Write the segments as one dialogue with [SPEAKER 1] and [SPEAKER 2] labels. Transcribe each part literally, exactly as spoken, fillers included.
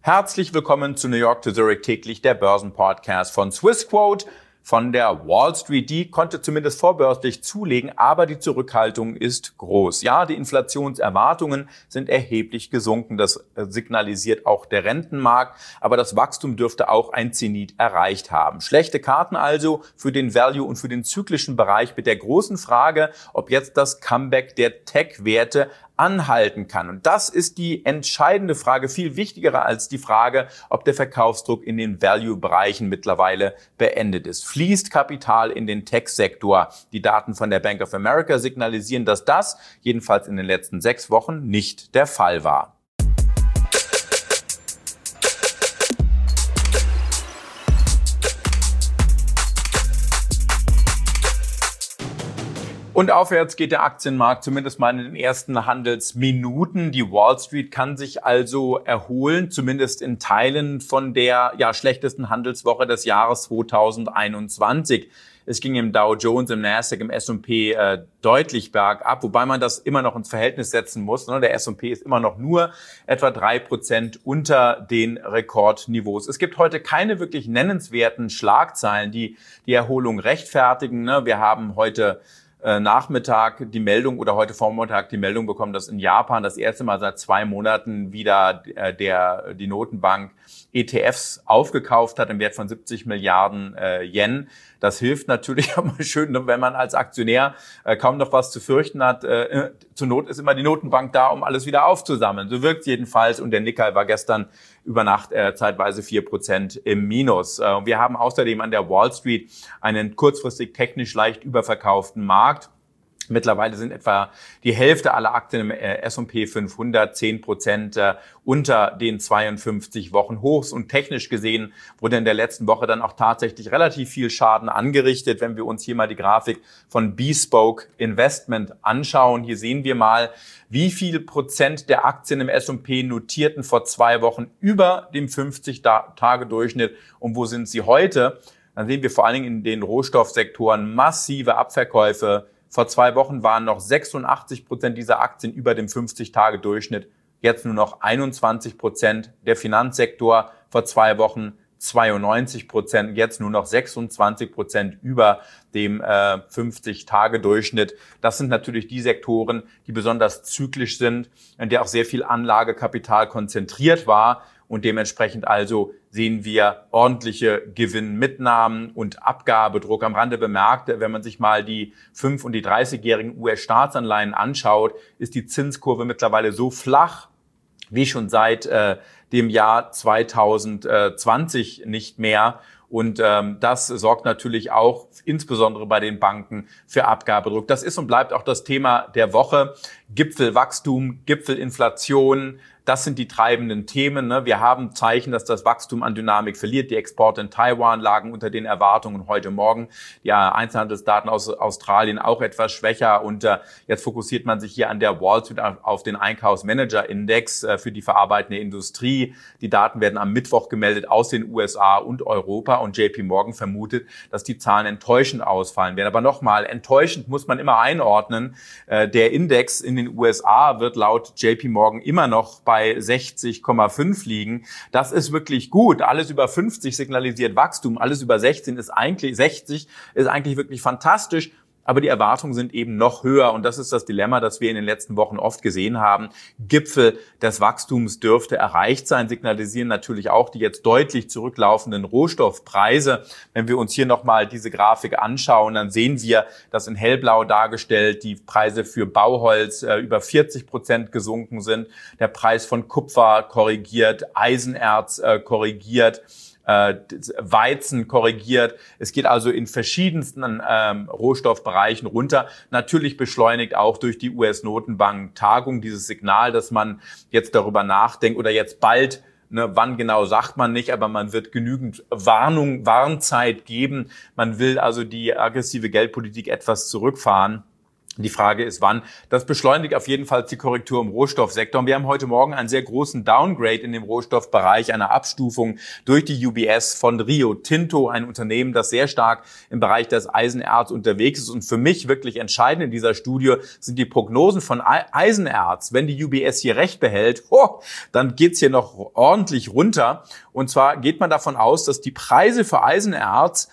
[SPEAKER 1] Herzlich willkommen zu New York to Zurich täglich, der Börsenpodcast von Swissquote. Von der Wall Street, die konnte zumindest vorbörslich zulegen, aber die Zurückhaltung ist groß. Ja, die Inflationserwartungen sind erheblich gesunken, das signalisiert auch der Rentenmarkt, aber das Wachstum dürfte auch ein Zenit erreicht haben. Schlechte Karten also für den Value und für den zyklischen Bereich mit der großen Frage, ob jetzt das Comeback der Tech-Werte anhalten kann. Und das ist die entscheidende Frage, viel wichtiger als die Frage, ob der Verkaufsdruck in den Value-Bereichen mittlerweile beendet ist. Fließt Kapital in den Tech-Sektor? Die Daten von der Bank of America signalisieren, dass das jedenfalls in den letzten sechs Wochen nicht der Fall war. Und aufwärts geht der Aktienmarkt, zumindest mal in den ersten Handelsminuten. Die Wall Street kann sich also erholen, zumindest in Teilen von der ja schlechtesten Handelswoche des Jahres zweitausendeinundzwanzig. Es ging im Dow Jones, im Nasdaq, im S und P äh, deutlich bergab, wobei man das immer noch ins Verhältnis setzen muss. Ne? Der S und P ist immer noch nur etwa drei Prozent unter den Rekordniveaus. Es gibt heute keine wirklich nennenswerten Schlagzeilen, die die Erholung rechtfertigen. Ne? Wir haben heute Nachmittag die Meldung oder heute Vormittag die Meldung bekommen, dass in Japan das erste Mal seit zwei Monaten wieder der die Notenbank E T Fs aufgekauft hat im Wert von siebzig Milliarden äh, Yen. Das hilft natürlich auch mal schön, wenn man als Aktionär äh, kaum noch was zu fürchten hat. Äh, zur Not ist immer die Notenbank da, um alles wieder aufzusammeln. So wirkt es jedenfalls. Und der Nikkei war gestern über Nacht äh, zeitweise vier Prozent im Minus. Äh, wir haben außerdem an der Wall Street einen kurzfristig technisch leicht überverkauften Markt. Mittlerweile sind etwa die Hälfte aller Aktien im S und P fünfhundert, zehn Prozent unter den zweiundfünfzig Wochen Hochs. Und technisch gesehen wurde in der letzten Woche dann auch tatsächlich relativ viel Schaden angerichtet. Wenn wir uns hier mal die Grafik von Bespoke Investment anschauen, hier sehen wir mal, wie viel Prozent der Aktien im S und P notierten vor zwei Wochen über dem fünfzig-Tage-Durchschnitt und wo sind sie heute? Dann sehen wir vor allen Dingen in den Rohstoffsektoren massive Abverkäufe. Vor zwei Wochen waren noch sechsundachtzig Prozent dieser Aktien über dem fünfzig-Tage-Durchschnitt. Jetzt nur noch einundzwanzig Prozent. Der Finanzsektor vor zwei Wochen zweiundneunzig Prozent. Jetzt nur noch sechsundzwanzig Prozent über dem äh, fünfzig-Tage-Durchschnitt. Das sind natürlich die Sektoren, die besonders zyklisch sind, in der auch sehr viel Anlagekapital konzentriert war. Und dementsprechend also sehen wir ordentliche Gewinnmitnahmen und Abgabedruck. Am Rande bemerkt, wenn man sich mal die fünf- und die dreißigjährigen U S-Staatsanleihen anschaut, ist die Zinskurve mittlerweile so flach wie schon seit äh, dem Jahr zweitausendzwanzig nicht mehr. Und ähm, das sorgt natürlich auch insbesondere bei den Banken für Abgabedruck. Das ist und bleibt auch das Thema der Woche. Gipfelwachstum, Gipfelinflation, das sind die treibenden Themen. Ne? Wir haben Zeichen, dass das Wachstum an Dynamik verliert. Die Exporte in Taiwan lagen unter den Erwartungen heute Morgen. Die Einzelhandelsdaten aus Australien auch etwas schwächer. Und äh, jetzt fokussiert man sich hier an der Wall Street auf den Einkaufsmanager-Index äh, für die verarbeitende Industrie. Die Daten werden am Mittwoch gemeldet aus den U S A und Europa. Und J P Morgan vermutet, dass die Zahlen enttäuschend ausfallen werden. Aber nochmal, enttäuschend muss man immer einordnen. Äh, der Index in den U S A wird laut J P Morgan immer noch bei bei sechzig Komma fünf liegen. Das ist wirklich gut. Alles über fünfzig signalisiert Wachstum. Alles über sechzehn ist eigentlich, sechzig ist eigentlich wirklich fantastisch. Aber die Erwartungen sind eben noch höher. Und das ist das Dilemma, das wir in den letzten Wochen oft gesehen haben. Gipfel des Wachstums dürfte erreicht sein, signalisieren natürlich auch die jetzt deutlich zurücklaufenden Rohstoffpreise. Wenn wir uns hier nochmal diese Grafik anschauen, dann sehen wir, dass in hellblau dargestellt die Preise für Bauholz äh, über vierzig Prozent gesunken sind. Der Preis von Kupfer korrigiert, Eisenerz äh, korrigiert. Weizen korrigiert. Es geht also in verschiedensten ähm, Rohstoffbereichen runter. Natürlich beschleunigt auch durch die U S-Notenbank-Tagung dieses Signal, dass man jetzt darüber nachdenkt oder jetzt bald, ne, wann genau sagt man nicht, aber man wird genügend Warnung, Warnzeit geben. Man will also die aggressive Geldpolitik etwas zurückfahren. Die Frage ist, wann. Das beschleunigt auf jeden Fall die Korrektur im Rohstoffsektor. Und wir haben heute Morgen einen sehr großen Downgrade in dem Rohstoffbereich, eine Abstufung durch die U B S von Rio Tinto, ein Unternehmen, das sehr stark im Bereich des Eisenerz unterwegs ist. Und für mich wirklich entscheidend in dieser Studie sind die Prognosen von Eisenerz. Wenn die U B S hier recht behält, oh, dann geht's hier noch ordentlich runter. Und zwar geht man davon aus, dass die Preise für Eisenerz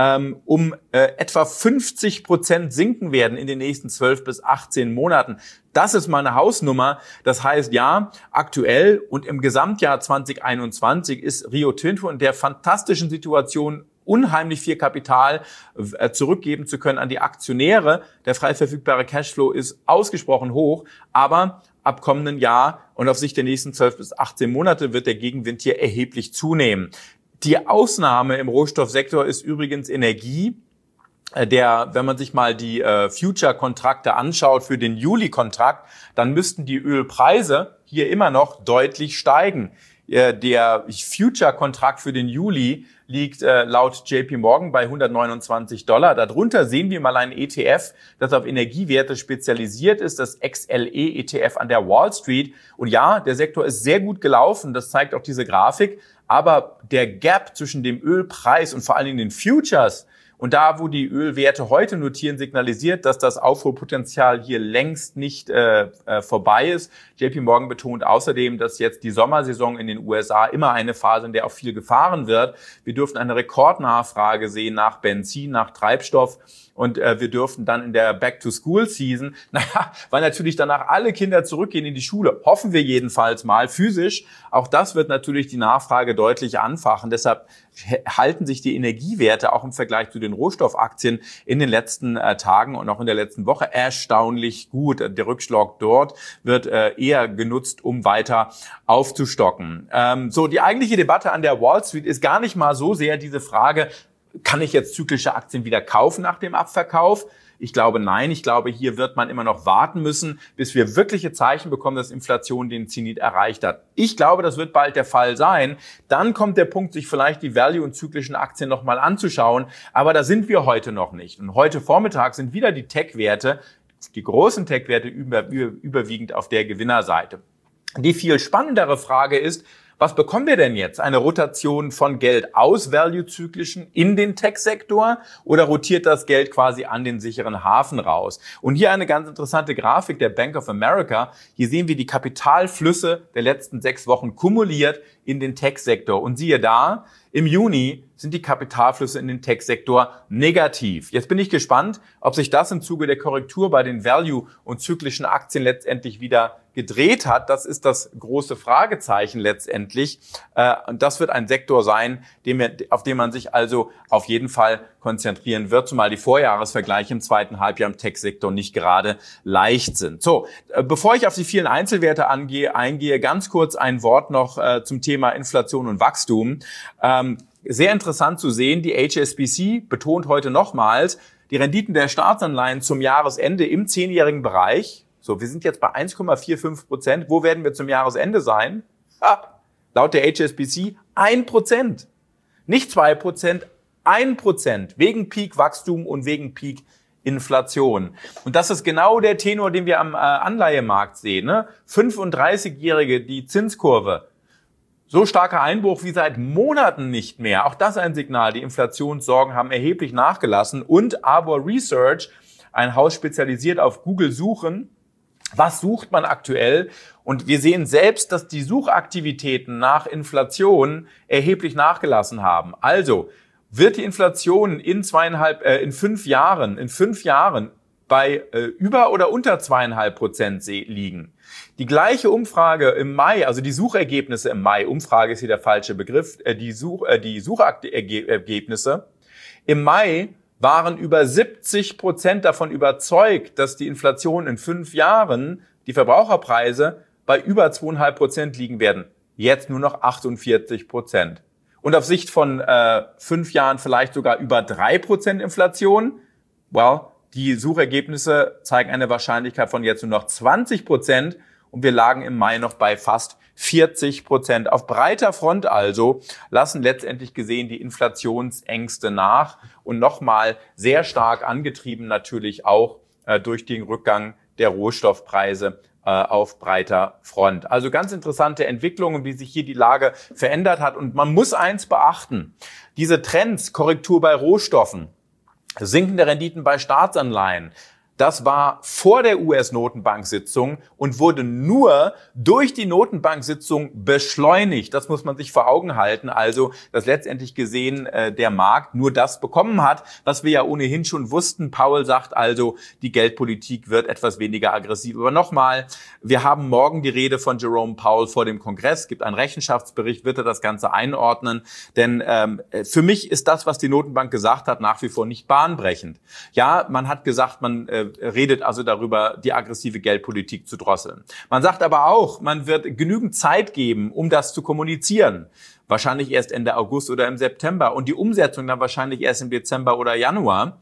[SPEAKER 1] um äh, etwa fünfzig Prozent sinken werden in den nächsten zwölf bis achtzehn Monaten. Das ist mal eine Hausnummer. Das heißt, ja, aktuell und im Gesamtjahr zwanzig einundzwanzig ist Rio Tinto in der fantastischen Situation, unheimlich viel Kapital äh, zurückgeben zu können an die Aktionäre. Der frei verfügbare Cashflow ist ausgesprochen hoch, aber ab kommenden Jahr und auf Sicht der nächsten zwölf bis achtzehn Monate wird der Gegenwind hier erheblich zunehmen. Die Ausnahme im Rohstoffsektor ist übrigens Energie. Der, wenn man sich mal die äh, Future-Kontrakte anschaut für den Juli-Kontrakt, dann müssten die Ölpreise hier immer noch deutlich steigen. Äh, der Future-Kontrakt für den Juli liegt äh, laut J P Morgan bei hundertneunundzwanzig Dollar. Darunter sehen wir mal ein E T F, das auf Energiewerte spezialisiert ist, das X L E E T F an der Wall Street. Und ja, der Sektor ist sehr gut gelaufen, das zeigt auch diese Grafik. Aber der Gap zwischen dem Ölpreis und vor allen Dingen den Futures und da, wo die Ölwerte heute notieren, signalisiert, dass das Aufholpotenzial hier längst nicht äh, äh, vorbei ist. J P Morgan betont außerdem, dass jetzt die Sommersaison in den U S A immer eine Phase, in der auch viel gefahren wird. Wir dürfen eine Rekordnachfrage sehen nach Benzin, nach Treibstoff. Und äh, wir dürfen dann in der Back-to-School-Season, naja, weil natürlich danach alle Kinder zurückgehen in die Schule, hoffen wir jedenfalls mal physisch. Auch das wird natürlich die Nachfrage deutlich anfachen. Deshalb halten sich die Energiewerte auch im Vergleich zu den Rohstoffaktien in den letzten äh, Tagen und auch in der letzten Woche erstaunlich gut. Der Rückschlag dort wird äh, eher genutzt, um weiter aufzustocken. Ähm, so, die eigentliche Debatte an der Wall Street ist gar nicht mal so sehr diese Frage, kann ich jetzt zyklische Aktien wieder kaufen nach dem Abverkauf? Ich glaube, nein. Ich glaube, hier wird man immer noch warten müssen, bis wir wirkliche Zeichen bekommen, dass Inflation den Zenit erreicht hat. Ich glaube, das wird bald der Fall sein. Dann kommt der Punkt, sich vielleicht die Value- und zyklischen Aktien nochmal anzuschauen. Aber da sind wir heute noch nicht. Und heute Vormittag sind wieder die Tech-Werte, die großen Tech-Werte über, über, überwiegend auf der Gewinnerseite. Die viel spannendere Frage ist, was bekommen wir denn jetzt? Eine Rotation von Geld aus Value-Zyklischen in den Tech-Sektor oder rotiert das Geld quasi an den sicheren Hafen raus? Und hier eine ganz interessante Grafik der Bank of America. Hier sehen wir die Kapitalflüsse der letzten sechs Wochen kumuliert in den Tech-Sektor. Und siehe da, im Juni sind die Kapitalflüsse in den Tech-Sektor negativ. Jetzt bin ich gespannt, ob sich das im Zuge der Korrektur bei den Value- und zyklischen Aktien letztendlich wieder gedreht hat. Das ist das große Fragezeichen letztendlich. Und das wird ein Sektor sein, auf den man sich also auf jeden Fall konzentrieren wird, zumal die Vorjahresvergleiche im zweiten Halbjahr im Tech-Sektor nicht gerade leicht sind. So, bevor ich auf die vielen Einzelwerte angehe, eingehe, ganz kurz ein Wort noch zum Thema Inflation und Wachstum. Sehr interessant zu sehen, die H S B C betont heute nochmals, die Renditen der Staatsanleihen zum Jahresende im zehnjährigen Bereich. So, wir sind jetzt bei eins Komma fünfundvierzig Prozent. Wo werden wir zum Jahresende sein? Ha, laut der H S B C ein Prozent. Nicht zwei Prozent, ein Prozent. Wegen Peak-Wachstum und wegen Peak-Inflation. Und das ist genau der Tenor, den wir am äh, Anleihemarkt sehen. Ne? fünfunddreißigjährige, die Zinskurve. So starker Einbruch wie seit Monaten nicht mehr. Auch das ein Signal. Die Inflationssorgen haben erheblich nachgelassen. Und Arbor Research, ein Haus spezialisiert auf Google-Suchen, was sucht man aktuell? Und wir sehen selbst, dass die Suchaktivitäten nach Inflation erheblich nachgelassen haben. Also wird die Inflation in zweieinhalb, äh, in fünf Jahren, in fünf Jahren bei äh, über oder unter zweieinhalb Prozent liegen. Die gleiche Umfrage im Mai, also die Suchergebnisse im Mai, Umfrage ist hier der falsche Begriff, äh, die, Such, äh, die Suchergebnisse im Mai waren über siebzig Prozent davon überzeugt, dass die Inflation in fünf Jahren, die Verbraucherpreise, bei über zweieinhalb Prozent liegen werden. Jetzt nur noch achtundvierzig Prozent. Und auf Sicht von äh, fünf Jahren vielleicht sogar über drei Prozent Inflation. Well, die Suchergebnisse zeigen eine Wahrscheinlichkeit von jetzt nur noch zwanzig Prozent. Und wir lagen im Mai noch bei fast vierzig Prozent. Auf breiter Front also lassen letztendlich gesehen die Inflationsängste nach und nochmal sehr stark angetrieben natürlich auch äh, durch den Rückgang der Rohstoffpreise äh, auf breiter Front. Also ganz interessante Entwicklungen, wie sich hier die Lage verändert hat. Und man muss eins beachten: Diese Trends, Korrektur bei Rohstoffen, sinkende Renditen bei Staatsanleihen, das war vor der U S-Notenbank-Sitzung und wurde nur durch die Notenbank-Sitzung beschleunigt. Das muss man sich vor Augen halten. Also, dass letztendlich gesehen äh, der Markt nur das bekommen hat, was wir ja ohnehin schon wussten. Powell sagt also, die Geldpolitik wird etwas weniger aggressiv. Aber nochmal, wir haben morgen die Rede von Jerome Powell vor dem Kongress. Es gibt einen Rechenschaftsbericht, wird er das Ganze einordnen. Denn ähm, für mich ist das, was die Notenbank gesagt hat, nach wie vor nicht bahnbrechend. Ja, man hat gesagt, man äh, redet also darüber, die aggressive Geldpolitik zu drosseln. Man sagt aber auch, man wird genügend Zeit geben, um das zu kommunizieren. Wahrscheinlich erst Ende August oder im September und die Umsetzung dann wahrscheinlich erst im Dezember oder Januar.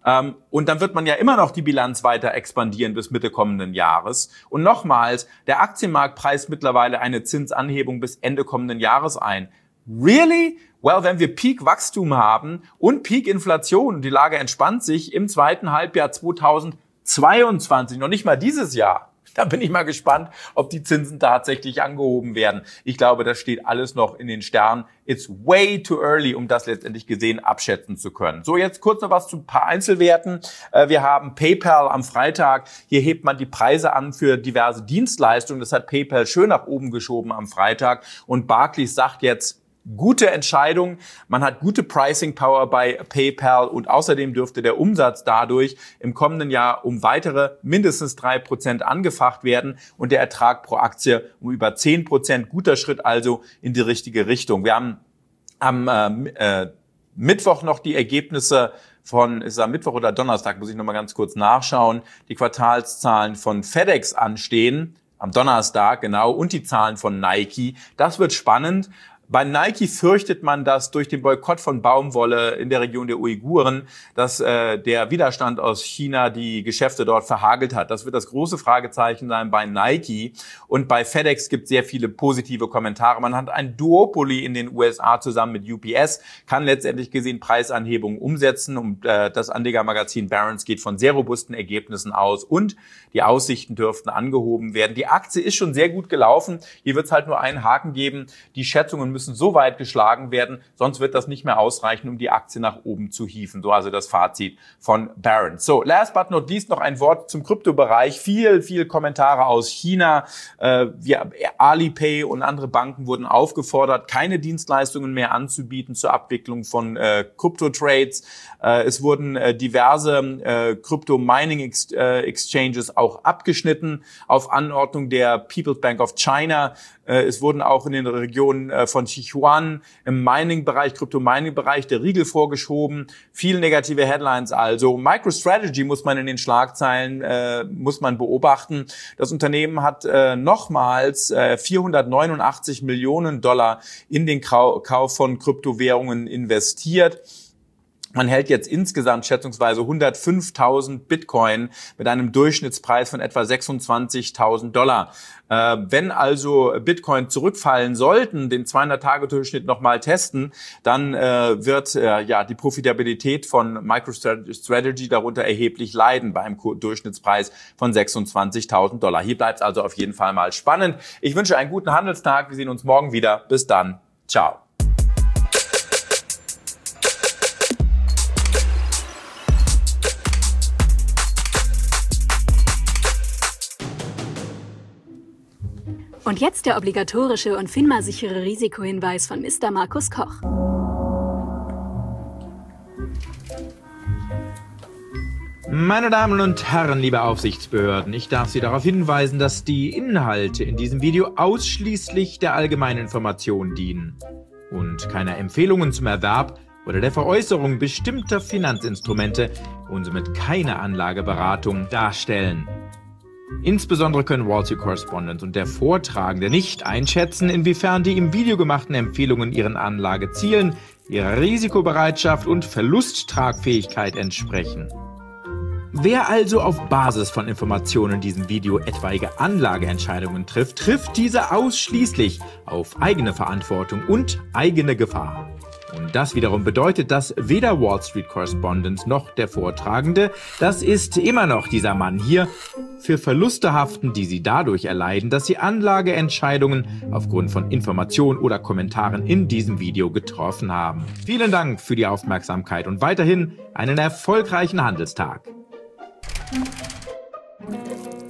[SPEAKER 1] Und dann wird man ja immer noch die Bilanz weiter expandieren bis Mitte kommenden Jahres. Und nochmals, der Aktienmarkt preist mittlerweile eine Zinsanhebung bis Ende kommenden Jahres ein. Really? Well, wenn wir Peak-Wachstum haben und Peak-Inflation und die Lage entspannt sich im zweiten Halbjahr zweitausendzweiundzwanzig, noch nicht mal dieses Jahr, da bin ich mal gespannt, ob die Zinsen tatsächlich angehoben werden. Ich glaube, das steht alles noch in den Sternen. It's way too early, um das letztendlich gesehen abschätzen zu können. So, jetzt kurz noch was zu ein paar Einzelwerten. Wir haben PayPal am Freitag. Hier hebt man die Preise an für diverse Dienstleistungen. Das hat PayPal schön nach oben geschoben am Freitag. Und Barclays sagt jetzt, gute Entscheidung. Man hat gute Pricing Power bei PayPal und außerdem dürfte der Umsatz dadurch im kommenden Jahr um weitere mindestens drei Prozent angefacht werden und der Ertrag pro Aktie um über zehn Prozent. Guter Schritt also in die richtige Richtung. Wir haben am äh, äh, Mittwoch noch die Ergebnisse von, ist es am Mittwoch oder Donnerstag, muss ich noch mal ganz kurz nachschauen, die Quartalszahlen von FedEx anstehen. Am Donnerstag, genau, und die Zahlen von Nike. Das wird spannend. Bei Nike fürchtet man, dass durch den Boykott von Baumwolle in der Region der Uiguren, dass äh, der Widerstand aus China die Geschäfte dort verhagelt hat. Das wird das große Fragezeichen sein bei Nike. Und bei FedEx gibt es sehr viele positive Kommentare. Man hat ein Duopoly in den U S A zusammen mit U P S, kann letztendlich gesehen Preisanhebungen umsetzen. Und äh, das Anlegermagazin Barron's geht von sehr robusten Ergebnissen aus. Und die Aussichten dürften angehoben werden. Die Aktie ist schon sehr gut gelaufen. Hier wird es halt nur einen Haken geben. Die Schätzungen müssen so weit geschlagen werden, sonst wird das nicht mehr ausreichen, um die Aktie nach oben zu hieven. So also das Fazit von Barron's. So, last but not least noch ein Wort zum Kryptobereich. Viel, viel Kommentare aus China. Äh, wir, Alipay und andere Banken wurden aufgefordert, keine Dienstleistungen mehr anzubieten zur Abwicklung von äh, Kryptotrades. Äh, es wurden äh, diverse äh, Crypto-Mining-Exchanges auch abgeschnitten auf Anordnung der People's Bank of China. Äh, es wurden auch in den Regionen äh, von Sichuan im Mining-Bereich, Krypto-Mining-Bereich der Riegel vorgeschoben. Viele negative Headlines also. MicroStrategy muss man in den Schlagzeilen, äh, muss man beobachten. Das Unternehmen hat äh, nochmals äh, vierhundertneunundachtzig Millionen Dollar in den Kauf von Kryptowährungen investiert. Man hält jetzt insgesamt schätzungsweise hundertfünftausend Bitcoin mit einem Durchschnittspreis von etwa sechsundzwanzigtausend Dollar. Äh, wenn also Bitcoin zurückfallen sollten, den zweihundert-Tage-Durchschnitt nochmal testen, dann äh, wird äh, ja die Profitabilität von MicroStrategy darunter erheblich leiden bei einem Durchschnittspreis von sechsundzwanzigtausend Dollar. Hier bleibt es also auf jeden Fall mal spannend. Ich wünsche einen guten Handelstag. Wir sehen uns morgen wieder. Bis dann. Ciao.
[SPEAKER 2] Und jetzt der obligatorische und FINMA-sichere Risikohinweis von Mister Markus Koch.
[SPEAKER 3] Meine Damen und Herren, liebe Aufsichtsbehörden, ich darf Sie darauf hinweisen, dass die Inhalte in diesem Video ausschließlich der allgemeinen Information dienen und keine Empfehlungen zum Erwerb oder der Veräußerung bestimmter Finanzinstrumente und somit keine Anlageberatung darstellen. Insbesondere können Wall Street Correspondent und der Vortragende nicht einschätzen, inwiefern die im Video gemachten Empfehlungen ihren Anlagezielen, ihrer Risikobereitschaft und Verlusttragfähigkeit entsprechen. Wer also auf Basis von Informationen in diesem Video etwaige Anlageentscheidungen trifft, trifft diese ausschließlich auf eigene Verantwortung und eigene Gefahr. Und das wiederum bedeutet, dass weder Wall Street Correspondent noch der Vortragende, das ist immer noch dieser Mann hier, für Verluste haften, die sie dadurch erleiden, dass sie Anlageentscheidungen aufgrund von Informationen oder Kommentaren in diesem Video getroffen haben. Vielen Dank für die Aufmerksamkeit und weiterhin einen erfolgreichen Handelstag.